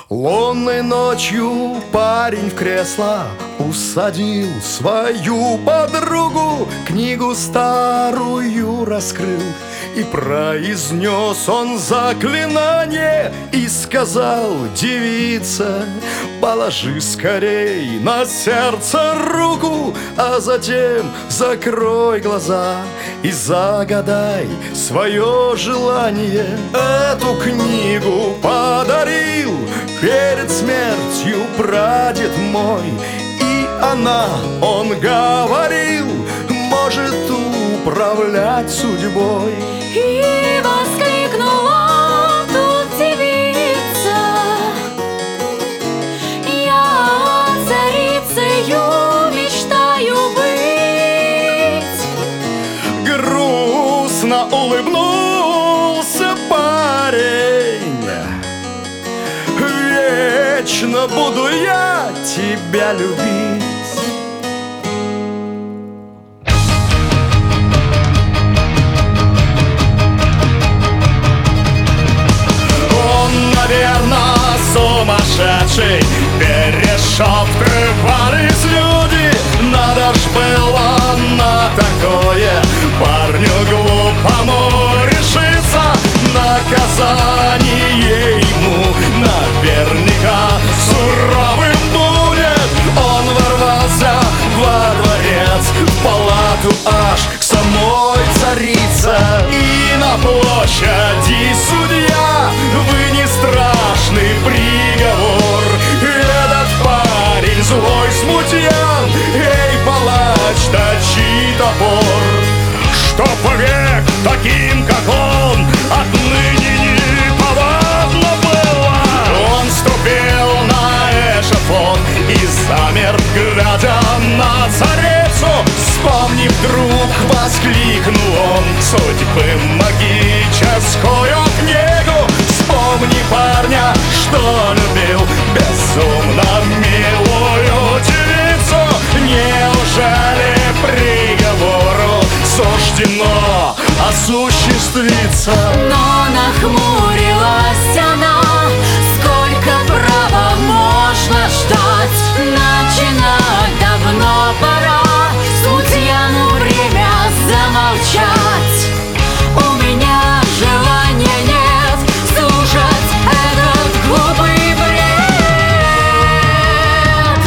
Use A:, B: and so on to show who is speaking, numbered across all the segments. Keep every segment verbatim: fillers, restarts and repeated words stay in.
A: Лунной ночью парень в кресло усадил свою подругу, книгу старую раскрыл, и произнес он заклинание, и сказал: девица, положи скорей на сердце руку, а затем закрой глаза и загадай свое желание. Эту книгу подарил перед смертью прадед мой, и она, он говорил, может управлять судьбой.
B: И воскликнула тут девица: я царицею мечтаю быть.
A: Грустно улыбнулся парень: вечно буду я тебя любить. Он, наверно, сумасшедший, перешептывались люди. Надо ж было на такое парню глупому решиться. Наказание ему наверняка суровым будет. Он ворвался во дворец, в палату аж к самой царице. И на площади судья вынес страшный приговор. Этот парень злой смутьян, эй, палач, точи топор. Чтоб век таким, как он, отныне неповадно было. Он ступил на эшафот и замер, глядя на царицу. Вспомнив вдруг, воскликнул он судьбы магическую книгу. Вспомни парня, что любил безумно милую девицу. Неужели приговору суждено осуществиться?
B: Но нахмурилась она: сколько права можно ждать? Начинать давно пора, судьяну время замолчать. У меня желания нет слушать этот глупый бред.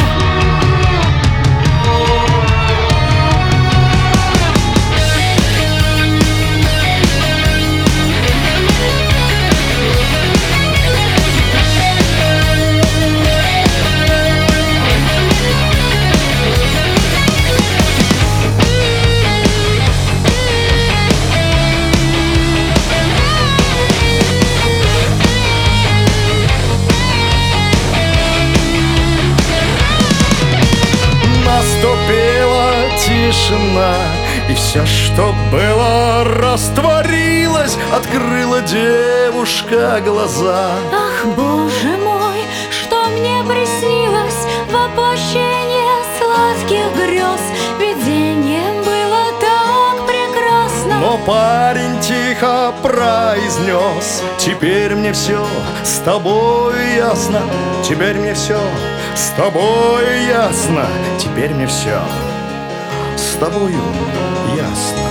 A: Наступила тишина, и все, что было, растворилось. Открыла девушка глаза.
B: Ах, боже мой, что мне приснилось? Воплощение сладких грез. Видение было так прекрасно.
A: Но парень тихо произнес: теперь мне все с тобой ясно. Теперь мне все с тобой ясно. Теперь мне все с тобою ясно.